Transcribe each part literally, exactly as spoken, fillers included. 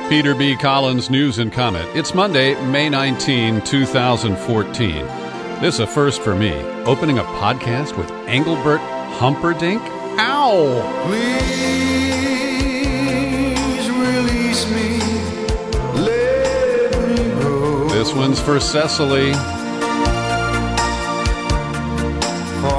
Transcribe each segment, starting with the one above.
Peter B. Collins News and Comment. It's Monday, May nineteenth, twenty fourteen. This is a first for me, opening a podcast with Engelbert Humperdinck. Ow! Please release me, let me go. This one's for Cecily. For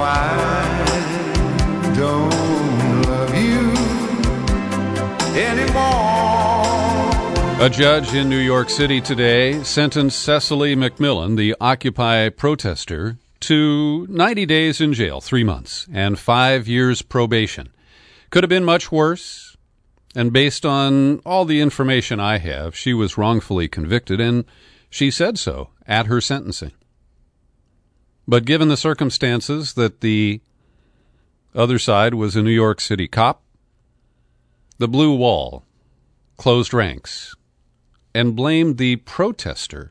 I don't love you anymore. A judge in New York City today sentenced Cecily McMillan, the Occupy protester, to ninety days in jail, three months, and five years probation. Could have been much worse, and based on all the information I have, she was wrongfully convicted, and she said so at her sentencing. But given the circumstances that the other side was a New York City cop, the blue wall closed ranks and blamed the protester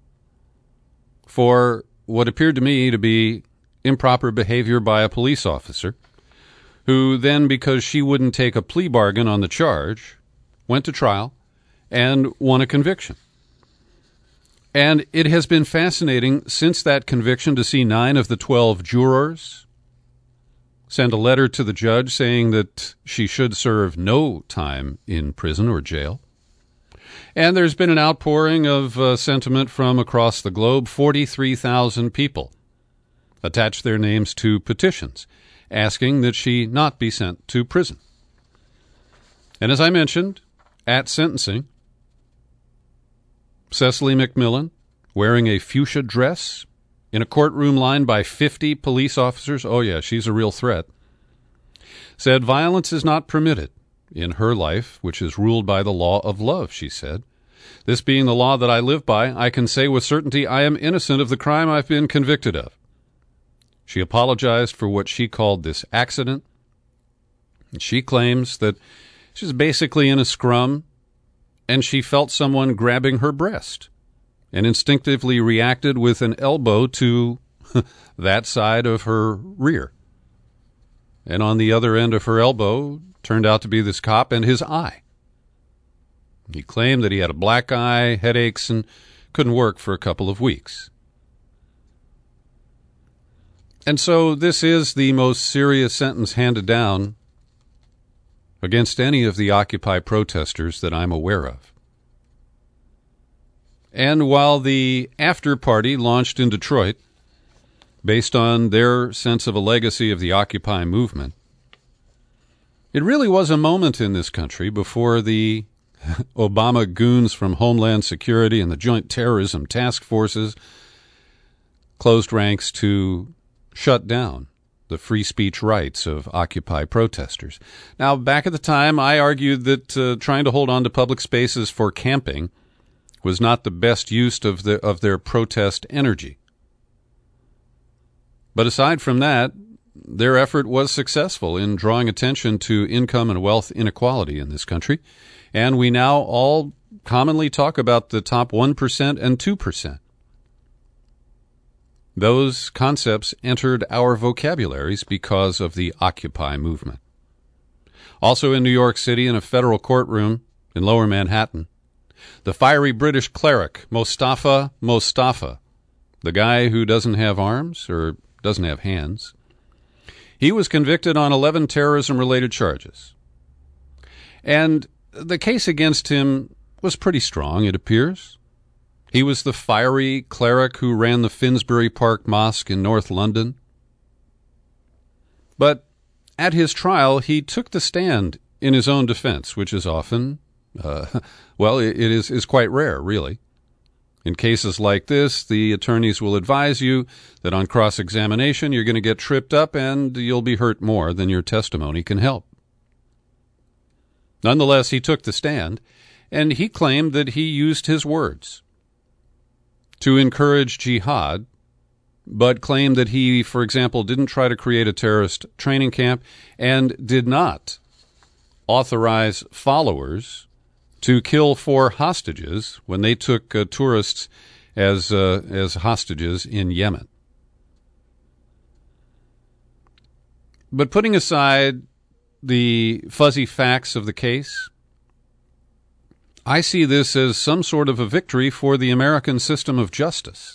for what appeared to me to be improper behavior by a police officer, who then, because she wouldn't take a plea bargain on the charge, went to trial and won a conviction. And it has been fascinating since that conviction to see nine of the twelve jurors send a letter to the judge saying that she should serve no time in prison or jail. And there's been an outpouring of uh, sentiment from across the globe. forty-three thousand people attached their names to petitions asking that she not be sent to prison. And as I mentioned, at sentencing, Cecily McMillan, wearing a fuchsia dress in a courtroom lined by fifty police officers, oh yeah, she's a real threat, said violence is not permitted in her life, which is ruled by the law of love, she said. This being the law that I live by, I can say with certainty I am innocent of the crime I've been convicted of. She apologized for what she called this accident. She claims that she's basically in a scrum and she felt someone grabbing her breast and instinctively reacted with an elbow to that side of her rear. And on the other end of her elbow turned out to be this cop and his eye. He claimed that he had a black eye, headaches, and couldn't work for a couple of weeks. And so this is the most serious sentence handed down against any of the Occupy protesters that I'm aware of. And while the after party launched in Detroit, based on their sense of a legacy of the Occupy movement, it really was a moment in this country before the Obama goons from Homeland Security and the Joint Terrorism Task Forces closed ranks to shut down the free speech rights of Occupy protesters. Now, back at the time, I argued that uh, trying to hold on to public spaces for camping was not the best use of the of their protest energy. But aside from that, their effort was successful in drawing attention to income and wealth inequality in this country, and we now all commonly talk about the top one percent and two percent. Those concepts entered our vocabularies because of the Occupy movement. Also in New York City, in a federal courtroom in Lower Manhattan, the fiery British cleric Mostafa Mostafa, the guy who doesn't have arms or doesn't have hands, he was convicted on eleven terrorism-related charges. And the case against him was pretty strong, it appears. He was the fiery cleric who ran the Finsbury Park Mosque in North London. But at his trial, he took the stand in his own defense, which is often, uh, well, it is, is quite rare, really. In cases like this, the attorneys will advise you that on cross-examination, you're going to get tripped up and you'll be hurt more than your testimony can help. Nonetheless, he took the stand, and he claimed that he used his words to encourage jihad, but claimed that he, for example, didn't try to create a terrorist training camp and did not authorize followers to kill four hostages when they took uh, tourists as uh, as hostages in Yemen. But putting aside the fuzzy facts of the case, I see this as some sort of a victory for the American system of justice.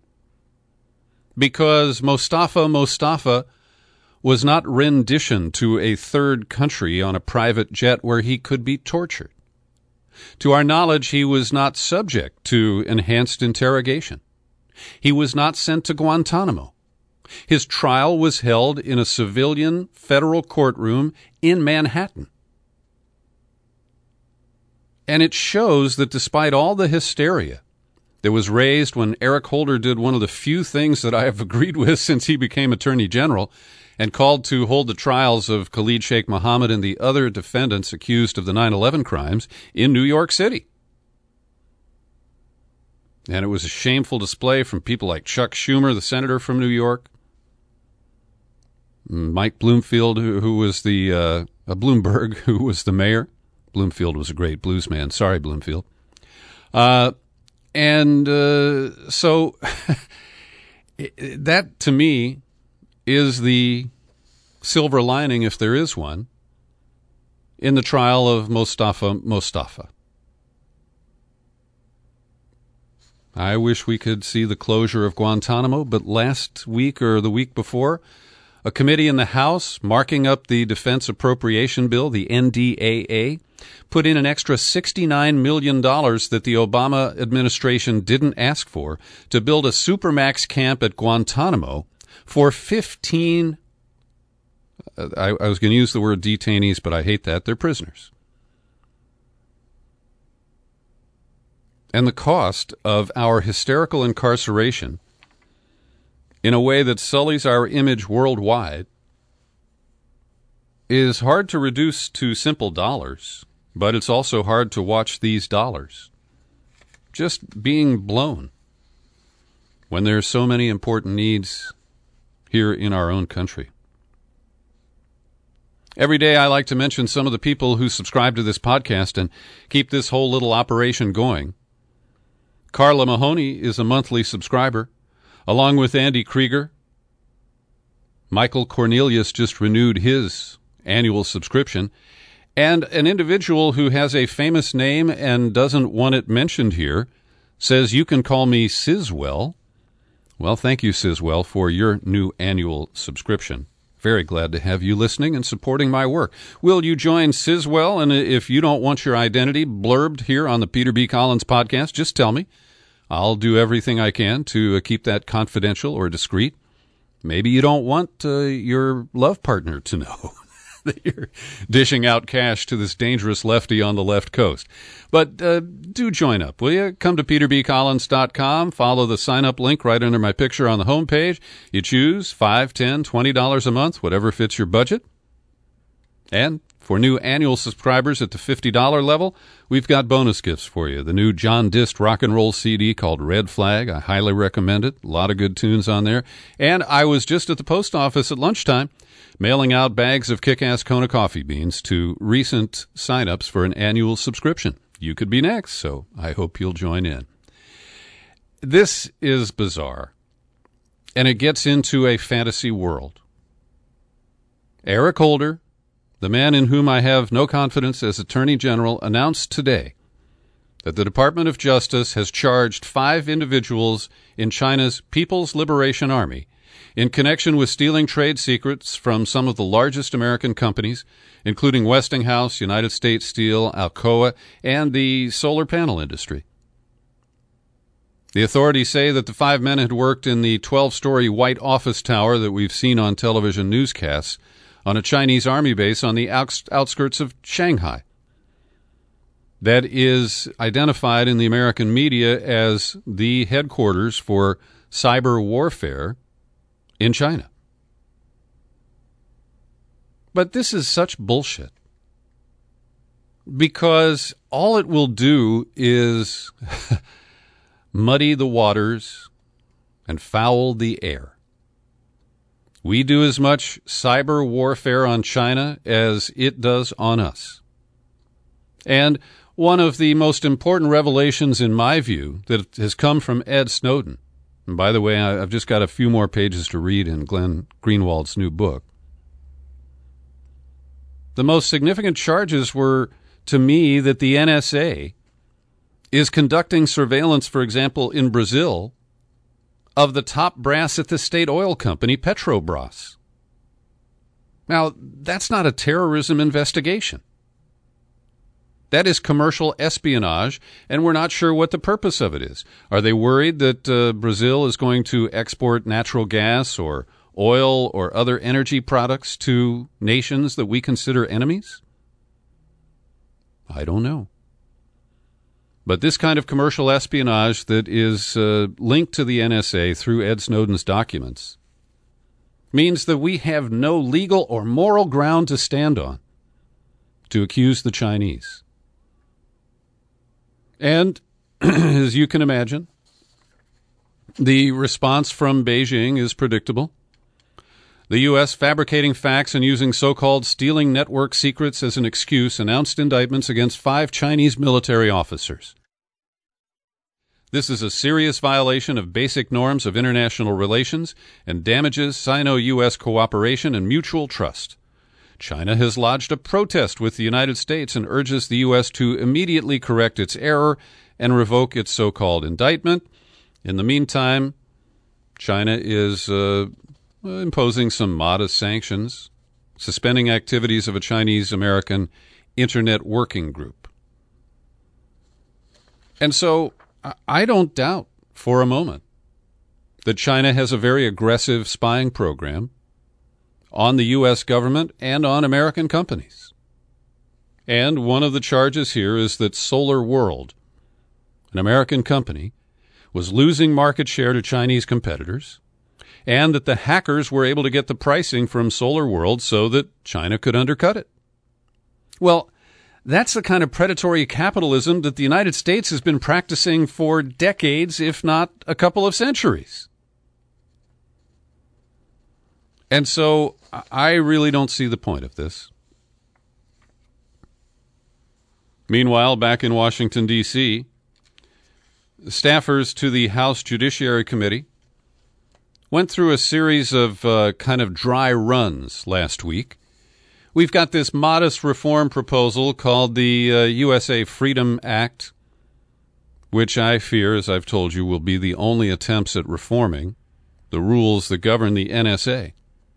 Because Mostafa Mostafa was not rendition to a third country on a private jet where he could be tortured. To our knowledge, he was not subject to enhanced interrogation. He was not sent to Guantanamo. His trial was held in a civilian federal courtroom in Manhattan. And it shows that despite all the hysteria that was raised when Eric Holder did one of the few things that I have agreed with since he became Attorney General and called to hold the trials of Khalid Sheikh Mohammed and the other defendants accused of the nine eleven crimes in New York City. And it was a shameful display from people like Chuck Schumer, the senator from New York, Mike Bloomfield, who, who was the uh, uh, Bloomberg, who was the mayor. Bloomfield was a great blues man. Sorry, Bloomfield. Uh, and uh, so that, to me, is the silver lining, if there is one, in the trial of Mostafa Mostafa. I wish we could see the closure of Guantanamo, but last week or the week before, a committee in the House marking up the Defense Appropriation Bill, the N D A A, put in an extra sixty-nine million dollars that the Obama administration didn't ask for to build a supermax camp at Guantanamo for fifteen, uh, I, I was going to use the word detainees, but I hate that, they're prisoners. And the cost of our hysterical incarceration in a way that sullies our image worldwide is hard to reduce to simple dollars, but it's also hard to watch these dollars just being blown when there are so many important needs here in our own country. Every day I like to mention some of the people who subscribe to this podcast and keep this whole little operation going. Carla Mahoney is a monthly subscriber, along with Andy Krieger. Michael Cornelius just renewed his annual subscription. And an individual who has a famous name and doesn't want it mentioned here says, "You can call me Sizwell." Well, thank you, Sizwell, for your new annual subscription. Very glad to have you listening and supporting my work. Will you join Sizwell? And if you don't want your identity blurbed here on the Peter B. Collins podcast, just tell me. I'll do everything I can to uh, keep that confidential or discreet. Maybe you don't want uh, your love partner to know that you're dishing out cash to this dangerous lefty on the left coast. But uh, do join up, will you? Come to peter b collins dot com. Follow the sign-up link right under my picture on the homepage. You choose five dollars, ten dollars, twenty dollars a month, whatever fits your budget. And for new annual subscribers at the fifty dollars level, we've got bonus gifts for you. The new John Dist rock and roll C D called Red Flag. I highly recommend it. A lot of good tunes on there. And I was just at the post office at lunchtime mailing out bags of Kick-Ass Kona coffee beans to recent sign-ups for an annual subscription. You could be next, so I hope you'll join in. This is bizarre, and it gets into a fantasy world. Eric Holder, the man in whom I have no confidence as Attorney General, announced today that the Department of Justice has charged five individuals in China's People's Liberation Army in connection with stealing trade secrets from some of the largest American companies, including Westinghouse, United States Steel, Alcoa, and the solar panel industry. The authorities say that the five men had worked in the twelve-story white office tower that we've seen on television newscasts on a Chinese army base on the outskirts of Shanghai. That is identified in the American media as the headquarters for cyber warfare in China. But this is such bullshit, because all it will do is muddy the waters and foul the air. We do as much cyber warfare on China as it does on us. And one of the most important revelations, in my view, that has come from Ed Snowden, and by the way, I've just got a few more pages to read in Glenn Greenwald's new book. The most significant charges were, to me, that the N S A is conducting surveillance, for example, in Brazil, of the top brass at the state oil company, Petrobras. Now, that's not a terrorism investigation. That is commercial espionage, and we're not sure what the purpose of it is. Are they worried that uh, Brazil is going to export natural gas or oil or other energy products to nations that we consider enemies? I don't know. But this kind of commercial espionage that is uh, linked to the N S A through Ed Snowden's documents means that we have no legal or moral ground to stand on to accuse the Chinese. And, as you can imagine, the response from Beijing is predictable. The U S fabricating facts and using so-called stealing network secrets as an excuse announced indictments against five Chinese military officers. This is a serious violation of basic norms of international relations and damages Sino-U S cooperation and mutual trust. China has lodged a protest with the United States and urges the U S to immediately correct its error and revoke its so-called indictment. In the meantime, China is uh, imposing some modest sanctions, suspending activities of a Chinese-American Internet Working Group. And so I don't doubt for a moment that China has a very aggressive spying program on the U S government and on American companies. And one of the charges here is that Solar World, an American company, was losing market share to Chinese competitors, and that the hackers were able to get the pricing from Solar World so that China could undercut it. Well, that's the kind of predatory capitalism that the United States has been practicing for decades, if not a couple of centuries. And so I really don't see the point of this. Meanwhile, back in Washington, D C, staffers to the House Judiciary Committee went through a series of uh, kind of dry runs last week. We've got this modest reform proposal called the uh, U S A Freedom Act, which I fear, as I've told you, will be the only attempts at reforming the rules that govern the N S A.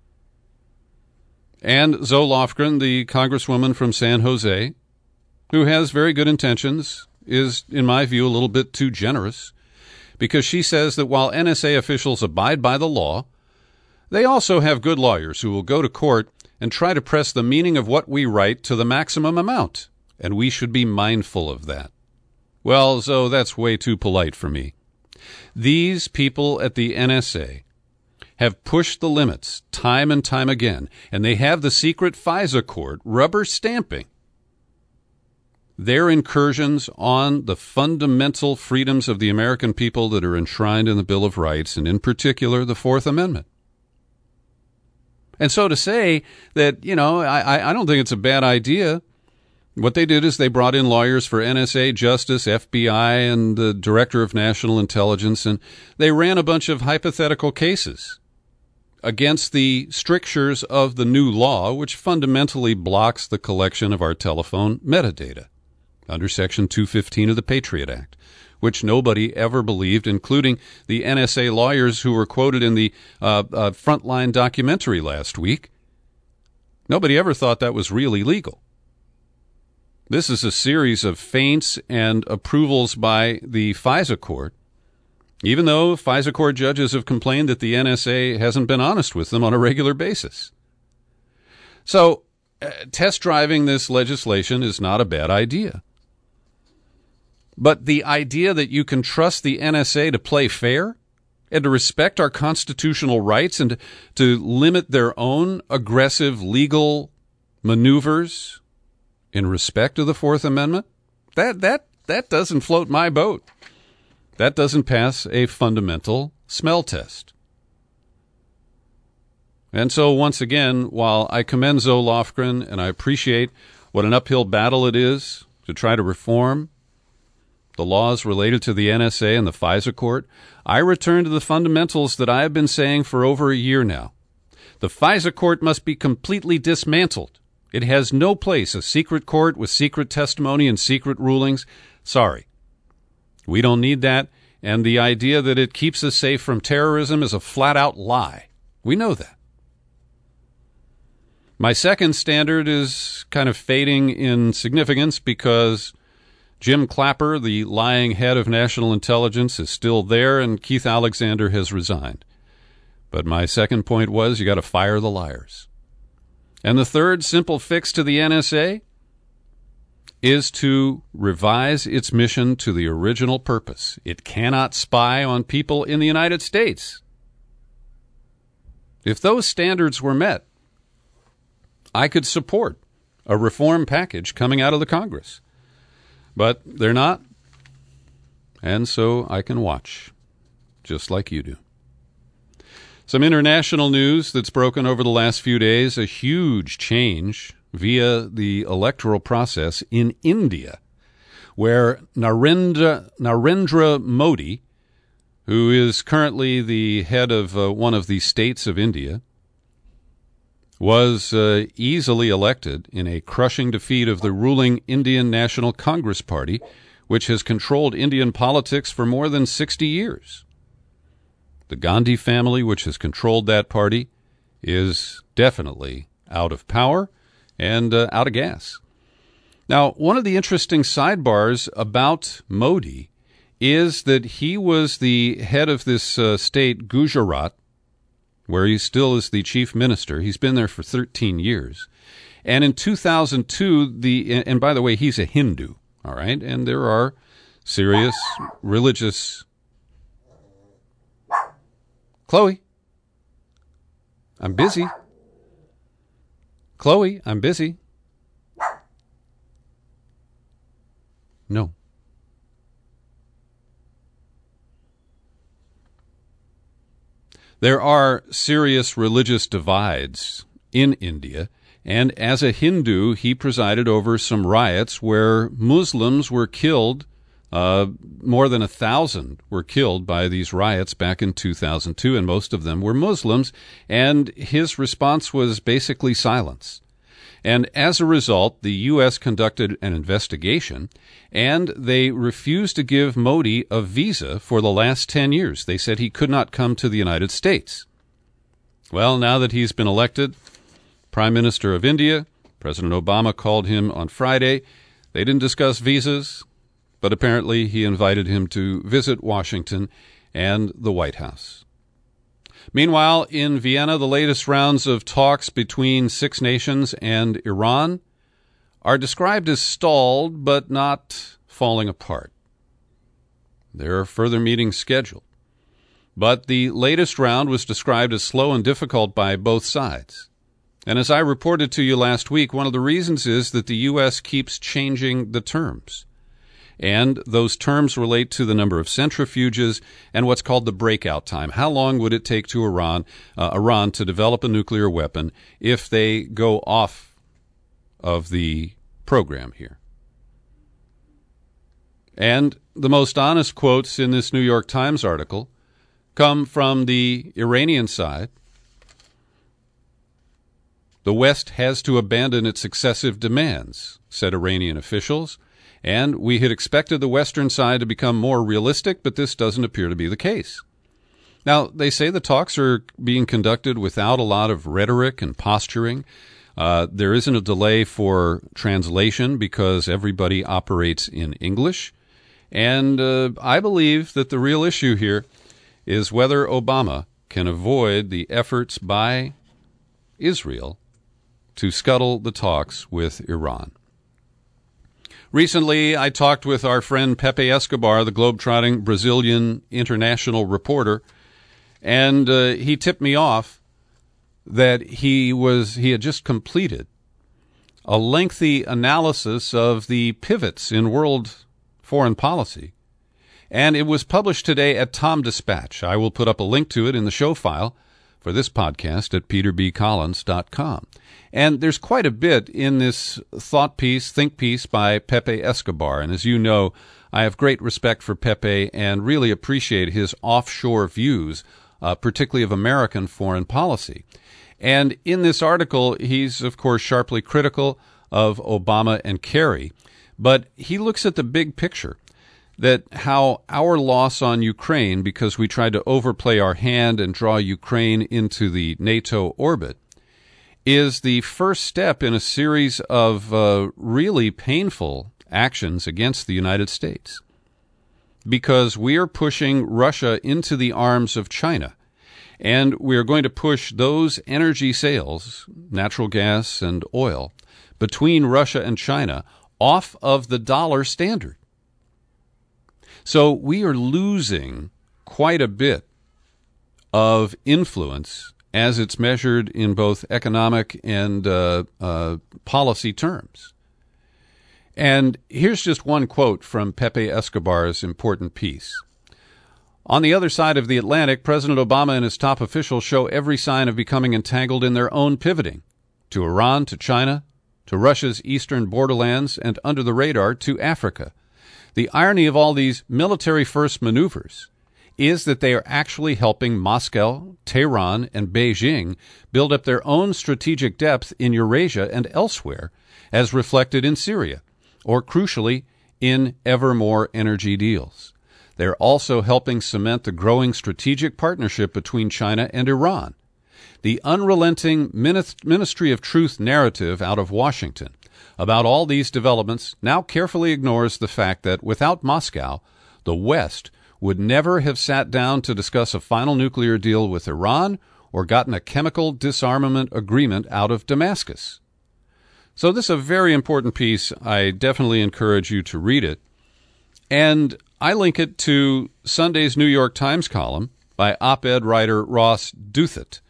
And Zoe Lofgren, the congresswoman from San Jose, who has very good intentions, is, in my view, a little bit too generous, because she says that while N S A officials abide by the law, they also have good lawyers who will go to court and try to press the meaning of what we write to the maximum amount, and we should be mindful of that. Well, Zoe, that's way too polite for me. These people at the N S A have pushed the limits time and time again, and they have the secret FISA court rubber stamping their incursions on the fundamental freedoms of the American people that are enshrined in the Bill of Rights, and in particular the Fourth Amendment. And so to say that, you know, I, I don't think it's a bad idea. What they did is they brought in lawyers for N S A, Justice, F B I, and the Director of National Intelligence, and they ran a bunch of hypothetical cases against the strictures of the new law, which fundamentally blocks the collection of our telephone metadata under Section two fifteen of the Patriot Act, which nobody ever believed, including the N S A lawyers who were quoted in the uh, uh, Frontline documentary last week. Nobody ever thought that was really legal. This is a series of feints and approvals by the FISA court, even though FISA court judges have complained that the N S A hasn't been honest with them on a regular basis. So, uh, test driving this legislation is not a bad idea. But the idea that you can trust the N S A to play fair and to respect our constitutional rights and to, to limit their own aggressive legal maneuvers in respect of the Fourth Amendment, that that that doesn't float my boat. That doesn't pass a fundamental smell test. And so, once again, while I commend Zoe Lofgren and I appreciate what an uphill battle it is to try to reform the laws related to the N S A and the FISA court, I return to the fundamentals that I have been saying for over a year now. The FISA court must be completely dismantled. It has no place, a secret court with secret testimony and secret rulings. Sorry. We don't need that. And the idea that it keeps us safe from terrorism is a flat-out lie. We know that. My second standard is kind of fading in significance because Jim Clapper, the lying head of national intelligence, is still there, and Keith Alexander has resigned. But my second point was you got to fire the liars. And the third simple fix to the N S A is to revise its mission to the original purpose. It cannot spy on people in the United States. If those standards were met, I could support a reform package coming out of the Congress. But they're not, and so I can watch, just like you do. Some international news that's broken over the last few days, a huge change via the electoral process in India, where Narendra, Narendra Modi, who is currently the head of uh, one of the states of India, was uh, easily elected in a crushing defeat of the ruling Indian National Congress Party, which has controlled Indian politics for more than sixty years. The Gandhi family, which has controlled that party, is definitely out of power and uh, out of gas. Now, one of the interesting sidebars about Modi is that he was the head of this uh, state, Gujarat, where he still is the chief minister. He's been there for thirteen years. And in two thousand two, the and by the way, he's a Hindu, all right? And there are serious religious... Chloe, I'm busy. Chloe, I'm busy. No. There are serious religious divides in India, and as a Hindu, he presided over some riots where Muslims were killed. Uh, more than a thousand were killed by these riots back in two thousand two, and most of them were Muslims, and his response was basically silence. And as a result, the U S conducted an investigation, and they refused to give Modi a visa for the last ten years. They said he could not come to the United States. Well, now that he's been elected Prime Minister of India, President Obama called him on Friday. They didn't discuss visas, but apparently he invited him to visit Washington and the White House. Meanwhile, in Vienna, the latest rounds of talks between Six Nations and Iran are described as stalled but not falling apart. There are further meetings scheduled. But the latest round was described as slow and difficult by both sides. And as I reported to you last week, one of the reasons is that the U S keeps changing the terms. And those terms relate to the number of centrifuges and what's called the breakout time. How long would it take to Iran, uh, Iran to develop a nuclear weapon if they go off of the program here? And the most honest quotes in this New York Times article come from the Iranian side. The West has to abandon its excessive demands, said Iranian officials. And we had expected the Western side to become more realistic, but this doesn't appear to be the case. Now, they say the talks are being conducted without a lot of rhetoric and posturing. Uh, there isn't a delay for translation because everybody operates in English. And uh, I believe that the real issue here is whether Obama can avoid the efforts by Israel to scuttle the talks with Iran. Recently, I talked with our friend Pepe Escobar, the globe-trotting Brazilian international reporter, and uh, he tipped me off that he was he had just completed a lengthy analysis of the pivots in world foreign policy, and it was published today at Tom Dispatch. I will put up a link to it in the show file for this podcast at peter b collins dot com. And there's quite a bit in this thought piece, think piece by Pepe Escobar. And as you know, I have great respect for Pepe and really appreciate his offshore views, uh, particularly of American foreign policy. And in this article, he's, of course, sharply critical of Obama and Kerry. But he looks at the big picture. that how our loss on Ukraine, because we tried to overplay our hand and draw Ukraine into the NATO orbit, is the first step in a series of uh, really painful actions against the United States. Because we are pushing Russia into the arms of China, and we are going to push those energy sales, natural gas and oil, between Russia and China off of the dollar standard. So we are losing quite a bit of influence as it's measured in both economic and uh, uh, policy terms. And here's just one quote from Pepe Escobar's important piece. On the other side of the Atlantic, President Obama and his top officials show every sign of becoming entangled in their own pivoting to Iran, to China, to Russia's eastern borderlands, and under the radar to Africa. The irony of all these military-first maneuvers is that they are actually helping Moscow, Tehran, and Beijing build up their own strategic depth in Eurasia and elsewhere, as reflected in Syria, or crucially, in ever more energy deals. They're also helping cement the growing strategic partnership between China and Iran. The unrelenting Ministry of Truth narrative out of Washington about all these developments now carefully ignores the fact that without Moscow, the West would never have sat down to discuss a final nuclear deal with Iran or gotten a chemical disarmament agreement out of Damascus. So this is a very important piece. I definitely encourage you to read it. And I link it to Sunday's New York Times column by op-ed writer Ross Douthat.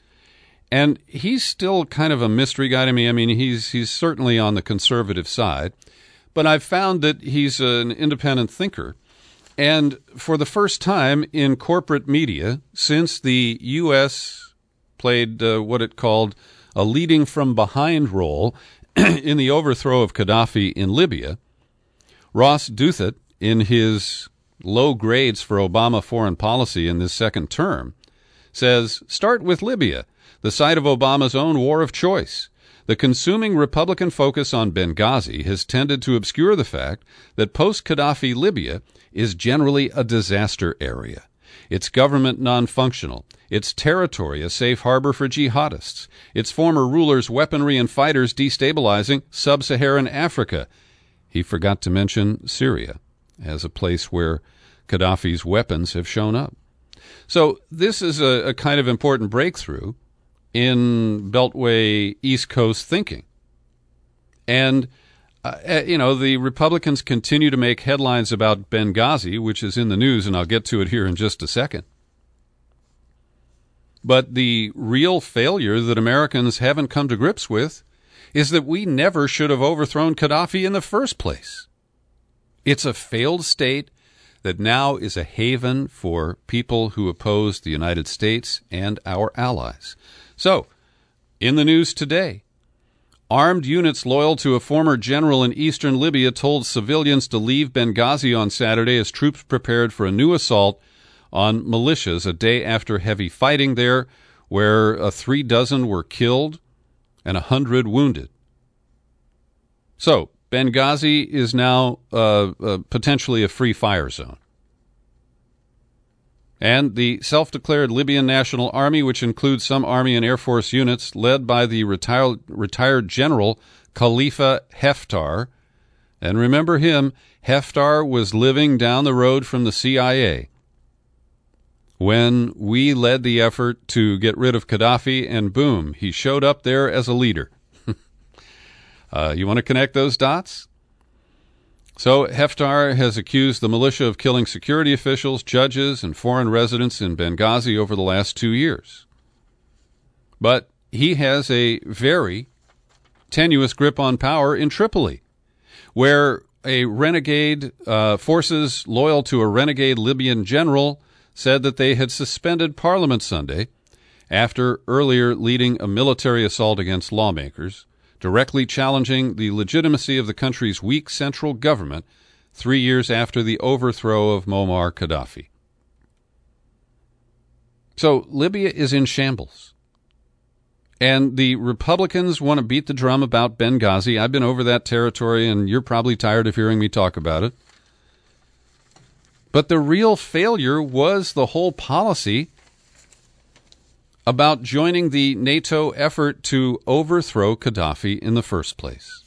And he's still kind of a mystery guy to me. I mean, he's he's certainly on the conservative side, but I've found that he's an independent thinker. And for the first time in corporate media, since the U S played uh, what it called a leading from behind role in the overthrow of Gaddafi in Libya, Ross Douthat, in his low grades for Obama foreign policy in this second term, says, start with Libya, the site of Obama's own war of choice. The consuming Republican focus on Benghazi has tended to obscure the fact that post-Gaddafi Libya is generally a disaster area. Its government non-functional, its territory a safe harbor for jihadists, its former rulers' weaponry and fighters destabilizing sub-Saharan Africa. He forgot to mention Syria as a place where Gaddafi's weapons have shown up. So this is a, a kind of important breakthrough in Beltway East Coast thinking. And, uh, you know, the Republicans continue to make headlines about Benghazi, which is in the news, and I'll get to it here in just a second. But the real failure that Americans haven't come to grips with is that we never should have overthrown Gaddafi in the first place. It's a failed state that now is a haven for people who oppose the United States and our allies. So, in the news today, armed units loyal to a former general in eastern Libya told civilians to leave Benghazi on Saturday as troops prepared for a new assault on militias a day after heavy fighting there, where a three dozen were killed and a hundred wounded. So, Benghazi is now uh, uh, potentially a free fire zone. And the self-declared Libyan National Army, which includes some Army and Air Force units led by the retired, retired General Khalifa Haftar. And remember him, Haftar was living down the road from the C I A when we led the effort to get rid of Gaddafi, and boom, he showed up there as a leader. uh, you want to connect those dots? So Haftar has accused the militia of killing security officials, judges, and foreign residents in Benghazi over the last two years. But he has a very tenuous grip on power in Tripoli, where a renegade uh, forces loyal to a renegade Libyan general said that they had suspended Parliament Sunday after earlier leading a military assault against lawmakers, directly challenging the legitimacy of the country's weak central government three years after the overthrow of Muammar Gaddafi. So Libya is in shambles. And the Republicans want to beat the drum about Benghazi. I've been over that territory, and you're probably tired of hearing me talk about it. But the real failure was the whole policy about joining the NATO effort to overthrow Gaddafi in the first place.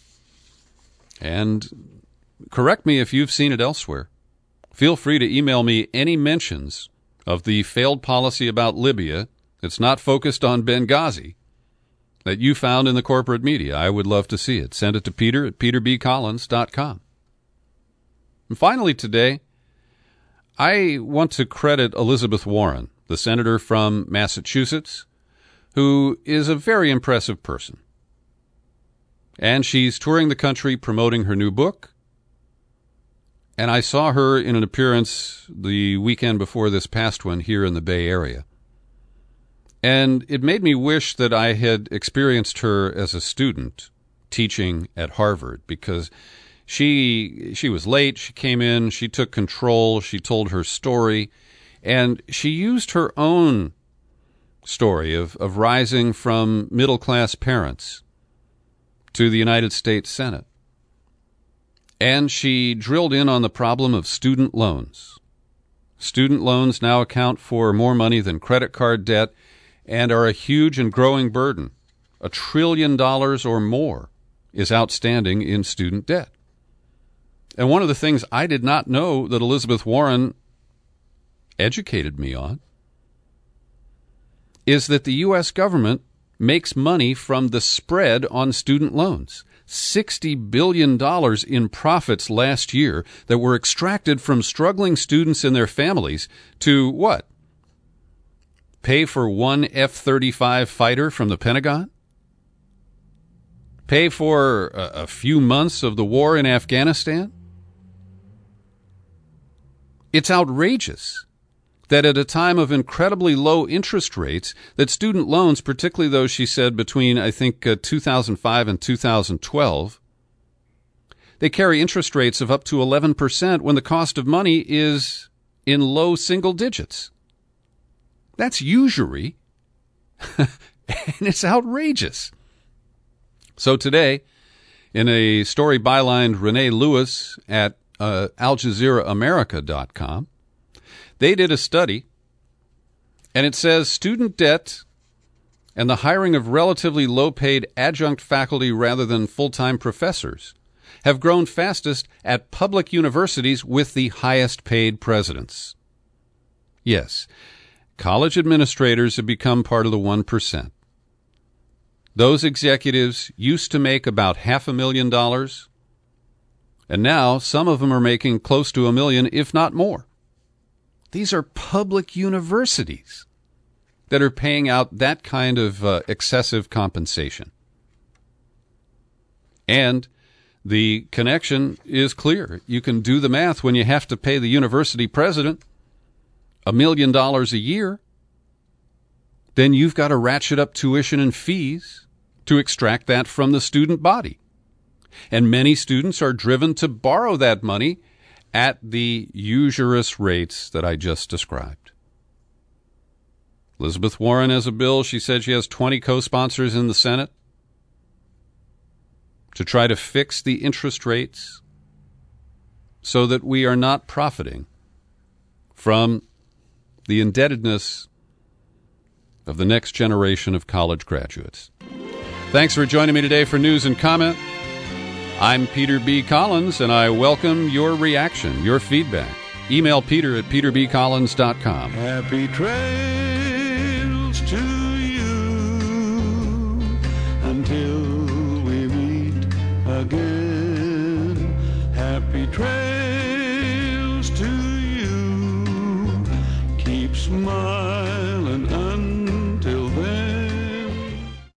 And correct me if you've seen it elsewhere. Feel free to email me any mentions of the failed policy about Libya that's not focused on Benghazi that you found in the corporate media. I would love to see it. Send it to Peter at peter b collins dot com. And finally today, I want to credit Elizabeth Warren, the senator from Massachusetts, who is a very impressive person. And she's touring the country promoting her new book. And I saw her in an appearance the weekend before this past one here in the Bay Area. And it made me wish that I had experienced her as a student teaching at Harvard, because she she was late, she came in, she took control, she told her story, and she used her own story of, of rising from middle-class parents to the United States Senate. And she drilled in on the problem of student loans. Student loans now account for more money than credit card debt and are a huge and growing burden. A trillion dollars or more is outstanding in student debt. And one of the things I did not know that Elizabeth Warren educated me on is that the U S government makes money from the spread on student loans. sixty billion dollars in profits last year that were extracted from struggling students and their families to what? Pay for one F thirty-five fighter from the Pentagon? Pay for a, a few months of the war in Afghanistan? It's outrageous that at a time of incredibly low interest rates, that student loans, particularly those, she said, between, I think, uh, two thousand five and two thousand twelve, they carry interest rates of up to eleven percent when the cost of money is in low single digits. That's usury, and it's outrageous. So today, in a story bylined Renee Lewis at uh, Al Jazeera America dot com, they did a study, and it says student debt and the hiring of relatively low-paid adjunct faculty rather than full-time professors have grown fastest at public universities with the highest-paid presidents. Yes, college administrators have become part of the one percent. Those executives used to make about half a million dollars, and now some of them are making close to a million, if not more. These are public universities that are paying out that kind of uh, excessive compensation. And the connection is clear. You can do the math when you have to pay the university president a million dollars a year. Then you've got to ratchet up tuition and fees to extract that from the student body. And many students are driven to borrow that money at the usurious rates that I just described. Elizabeth Warren has a bill. She said she has twenty co-sponsors in the Senate to try to fix the interest rates so that we are not profiting from the indebtedness of the next generation of college graduates. Thanks for joining me today for News and Comment. I'm Peter B. Collins, and I welcome your reaction, your feedback. Email Peter at peter b collins dot com. Happy trails to you until we meet again. Happy trails to you. Keep smiling.